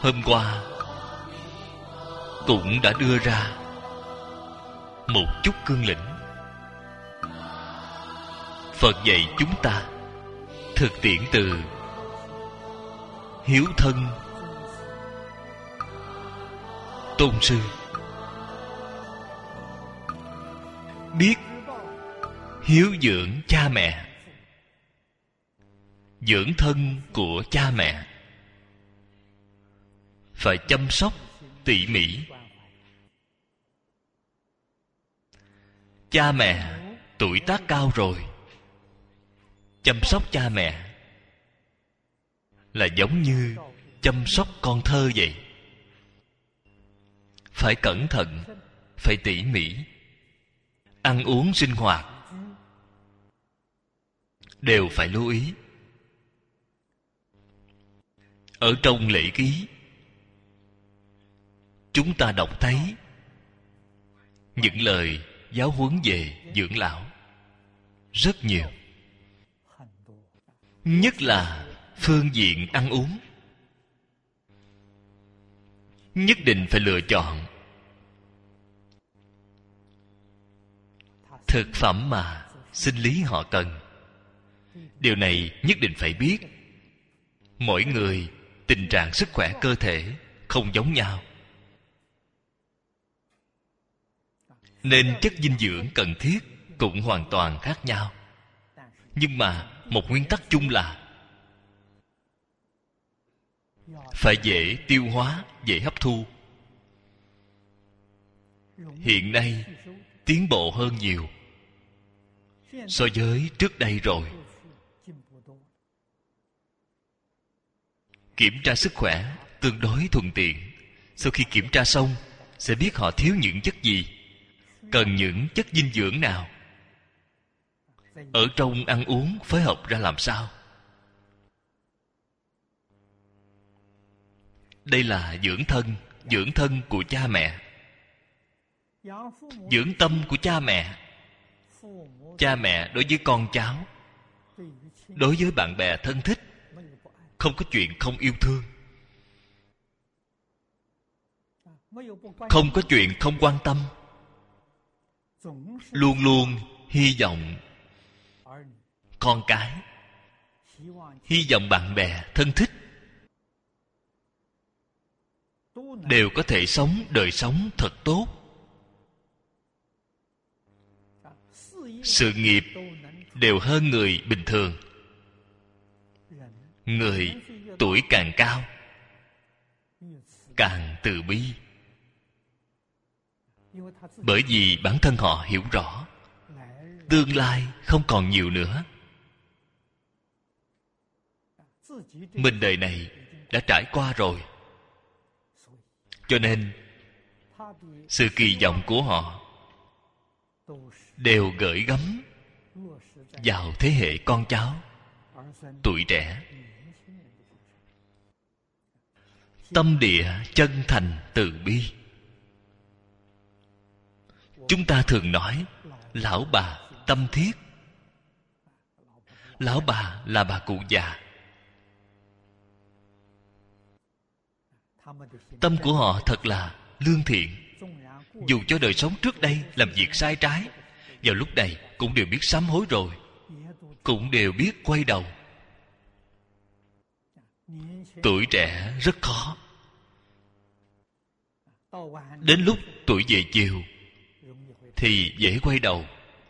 hôm qua cũng đã đưa ra một chút cương lĩnh. Phật dạy chúng ta thực tiễn từ hiếu thân tôn sư, biết hiếu dưỡng cha mẹ, dưỡng thân của cha mẹ phải chăm sóc tỉ mỉ. Cha mẹ tuổi tác cao rồi, chăm sóc cha mẹ là giống như chăm sóc con thơ vậy. Phải cẩn thận, phải tỉ mỉ. Ăn uống sinh hoạt đều phải lưu ý. Ở trong lễ ký, chúng ta đọc thấy những lời giáo huấn về dưỡng lão rất nhiều. Nhất là phương diện ăn uống, nhất định phải lựa chọn thực phẩm mà sinh lý họ cần. Điều này nhất định phải biết. Mỗi người tình trạng sức khỏe cơ thể không giống nhau, nên chất dinh dưỡng cần thiết cũng hoàn toàn khác nhau. Nhưng mà một nguyên tắc chung là phải dễ tiêu hóa, dễ hấp thu. Hiện nay tiến bộ hơn nhiều so với trước đây rồi. Kiểm tra sức khỏe tương đối thuận tiện. Sau khi kiểm tra xong, sẽ biết họ thiếu những chất gì, cần những chất dinh dưỡng nào, ở trong ăn uống phối hợp ra làm sao. Đây là dưỡng thân của cha mẹ, dưỡng tâm của cha mẹ. Cha mẹ đối với con cháu, đối với bạn bè thân thích, không có chuyện không yêu thương, không có chuyện không quan tâm. Luôn luôn hy vọng con cái, hy vọng bạn bè thân thích đều có thể sống đời sống thật tốt. Sự nghiệp đều hơn người bình thường. Người tuổi càng cao càng từ bi, bởi vì bản thân họ hiểu rõ tương lai không còn nhiều nữa. Mình đời này đã trải qua rồi, cho nên sự kỳ vọng của họ đều gửi gắm vào thế hệ con cháu tuổi trẻ. Tâm địa chân thành từ bi. Chúng ta thường nói lão bà tâm thiết. Lão bà là bà cụ già. Tâm của họ thật là lương thiện. Dù cho đời sống trước đây làm việc sai trái, vào lúc này cũng đều biết sám hối rồi, cũng đều biết quay đầu. Tuổi trẻ rất khó. Đến lúc tuổi về chiều thì dễ quay đầu.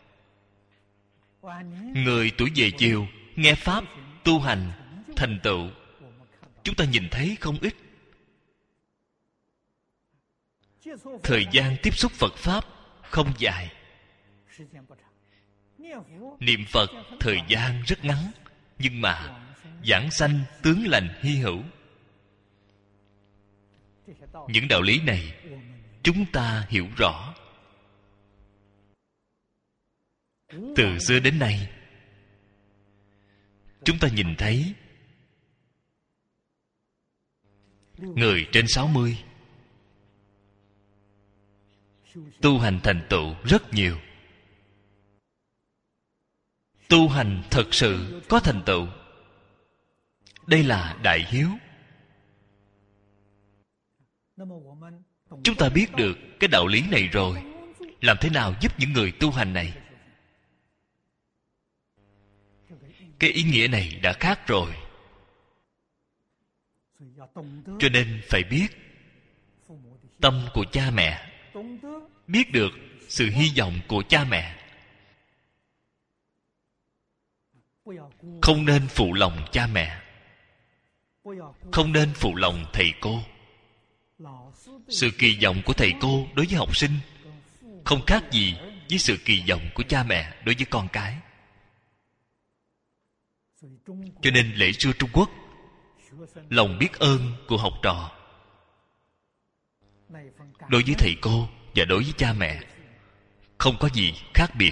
Người tuổi về chiều nghe pháp, tu hành, thành tựu, chúng ta nhìn thấy không ít. Thời gian tiếp xúc Phật Pháp không dài. Niệm Phật thời gian rất ngắn, nhưng mà giảng sanh tướng lành hy hữu. Những đạo lý này chúng ta hiểu rõ. Từ xưa đến nay, chúng ta nhìn thấy người trên 60 tu hành thành tựu rất nhiều. Tu hành thật sự có thành tựu. Đây là đại hiếu. Chúng ta biết được cái đạo lý này rồi, làm thế nào giúp những người tu hành này? Cái ý nghĩa này đã khác rồi. Cho nên phải biết tâm của cha mẹ, biết được sự hy vọng của cha mẹ. Không nên phụ lòng cha mẹ, không nên phụ lòng thầy cô. Sự kỳ vọng của thầy cô đối với học sinh không khác gì với sự kỳ vọng của cha mẹ đối với con cái. Cho nên lễ xưa Trung Quốc, lòng biết ơn của học trò đối với thầy cô và đối với cha mẹ không có gì khác biệt.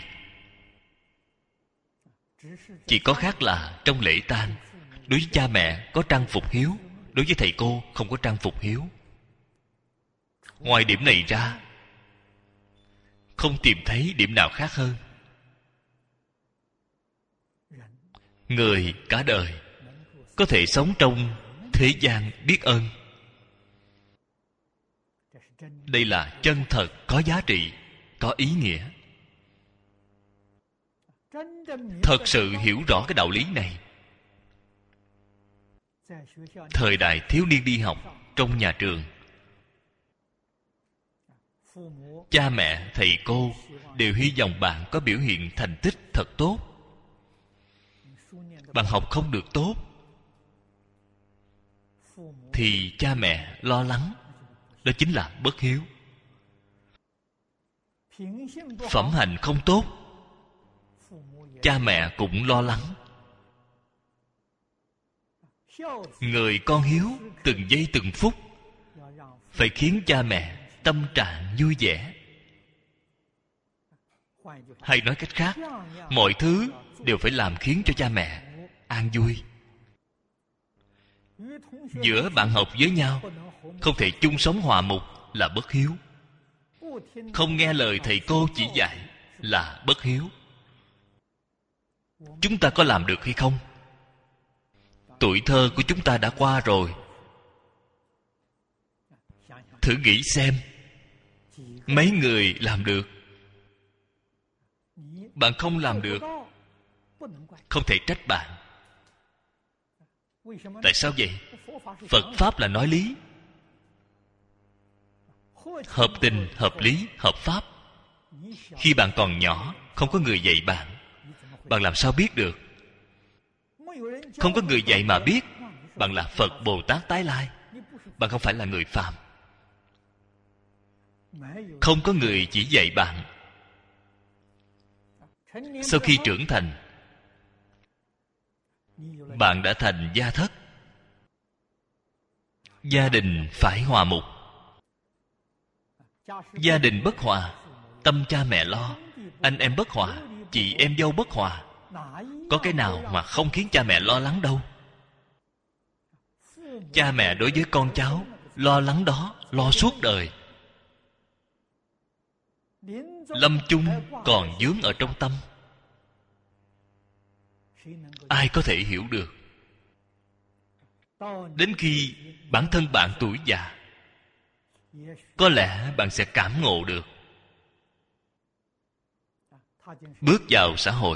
Chỉ có khác là trong lễ tang, đối với cha mẹ có trang phục hiếu, đối với thầy cô không có trang phục hiếu. Ngoài điểm này ra, không tìm thấy điểm nào khác hơn. Người cả đời có thể sống trong thế gian biết ơn, đây là chân thật, có giá trị, có ý nghĩa. Thật sự hiểu rõ cái đạo lý này, thời đại thiếu niên đi học trong nhà trường, cha mẹ, thầy cô đều hy vọng bạn có biểu hiện thành tích thật tốt. Bạn học không được tốt thì cha mẹ lo lắng, đó chính là bất hiếu. Phẩm hạnh không tốt, cha mẹ cũng lo lắng. Người con hiếu từng giây từng phút phải khiến cha mẹ tâm trạng vui vẻ. Hay nói cách khác, mọi thứ đều phải làm khiến cho cha mẹ an vui. Giữa bạn học với nhau không thể chung sống hòa mục là bất hiếu. Không nghe lời thầy cô chỉ dạy là bất hiếu. Chúng ta có làm được hay không? Tuổi thơ của chúng ta đã qua rồi. Thử nghĩ xem, mấy người làm được? Bạn không làm được, không thể trách bạn. Tại sao vậy? Phật Pháp là nói lý, hợp tình, hợp lý, hợp pháp. Khi bạn còn nhỏ, không có người dạy bạn, bạn làm sao biết được? Không có người dạy mà biết, bạn là Phật Bồ Tát tái lai, bạn không phải là người phàm. Không có người chỉ dạy bạn. Sau khi trưởng thành, bạn đã thành gia thất. Gia đình phải hòa mục. Gia đình bất hòa, tâm cha mẹ lo. Anh em bất hòa, chị em dâu bất hòa. Có cái nào mà không khiến cha mẹ lo lắng đâu. Cha mẹ đối với con cháu lo lắng đó, lo suốt đời. Lâm chung còn vướng ở trong tâm. Ai có thể hiểu được? Đến khi bản thân bạn tuổi già, có lẽ bạn sẽ cảm ngộ được. Bước vào xã hội,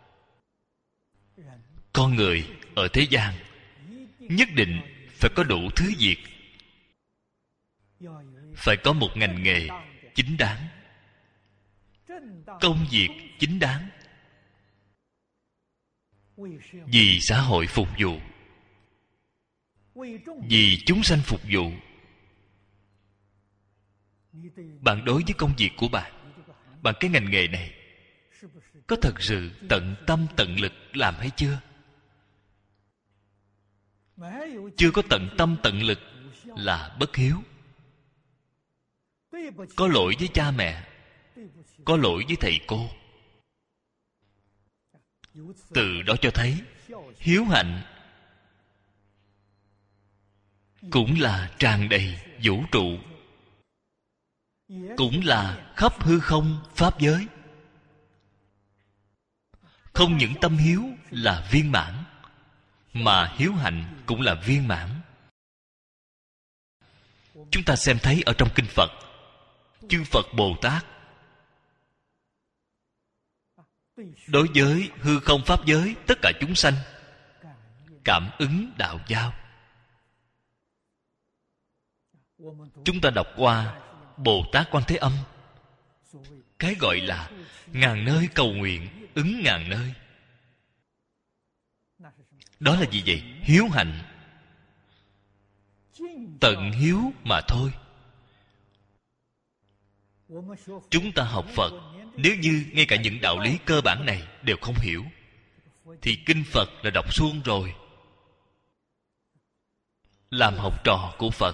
con người ở thế gian nhất định phải có đủ thứ việc, phải có một ngành nghề chính đáng, công việc chính đáng, vì xã hội phục vụ, vì chúng sanh phục vụ. Bạn đối với công việc của bạn, bằng cái ngành nghề này, có thật sự tận tâm tận lực làm hay chưa? Chưa có tận tâm tận lực là bất hiếu. Có lỗi với cha mẹ, có lỗi với thầy cô. Từ đó cho thấy hiếu hạnh cũng là tràn đầy vũ trụ, cũng là khắp hư không pháp giới. Không những tâm hiếu là viên mãn, mà hiếu hạnh cũng là viên mãn. Chúng ta xem thấy ở trong kinh Phật, chư Phật Bồ Tát đối với hư không pháp giới tất cả chúng sanh cảm ứng đạo giao. Chúng ta đọc qua Bồ Tát Quan Thế Âm, cái gọi là ngàn nơi cầu nguyện ứng ngàn nơi. Đó là gì vậy? Hiếu hạnh, tận hiếu mà thôi. Chúng ta học Phật, nếu như ngay cả những đạo lý cơ bản này đều không hiểu, thì kinh Phật là đọc suông rồi. Làm học trò của Phật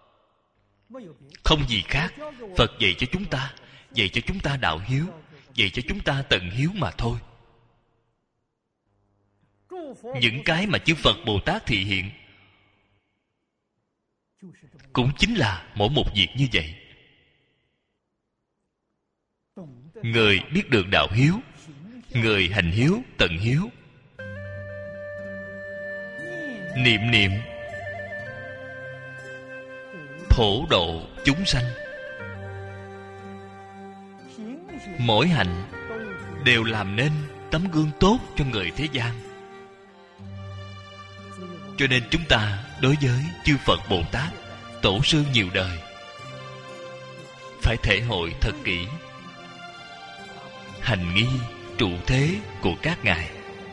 không gì khác. Phật dạy cho chúng ta, dạy cho chúng ta đạo hiếu, dạy cho chúng ta tận hiếu mà thôi. Những cái mà chư Phật Bồ Tát thị hiện cũng chính là mỗi một việc như vậy. Người biết được đạo hiếu, người hành hiếu, tận hiếu, niệm niệm phổ độ chúng sanh. Mỗi hạnh đều làm nên tấm gương tốt cho người thế gian. Cho nên chúng ta đối với chư Phật Bồ Tát, tổ sư nhiều đời, phải thể hội thật kỹ hành nghi trụ thế của các ngài,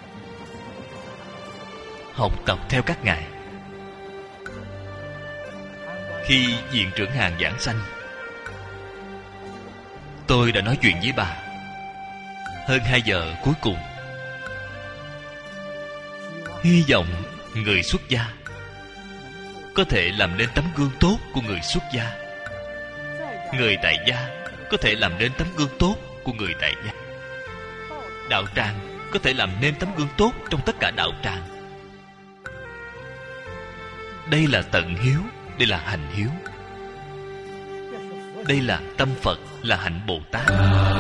học tập theo các ngài. Khi viện trưởng hàng giảng sanh, tôi đã nói chuyện với bà hơn 2 giờ cuối cùng. Hy vọng người xuất gia có thể làm nên tấm gương tốt của người xuất gia, người tại gia có thể làm nên tấm gương tốt của người tại gia, đạo tràng có thể làm nên tấm gương tốt trong tất cả đạo tràng. Đây là tận hiếu, đây là hành hiếu, đây là tâm Phật, là hạnh Bồ Tát.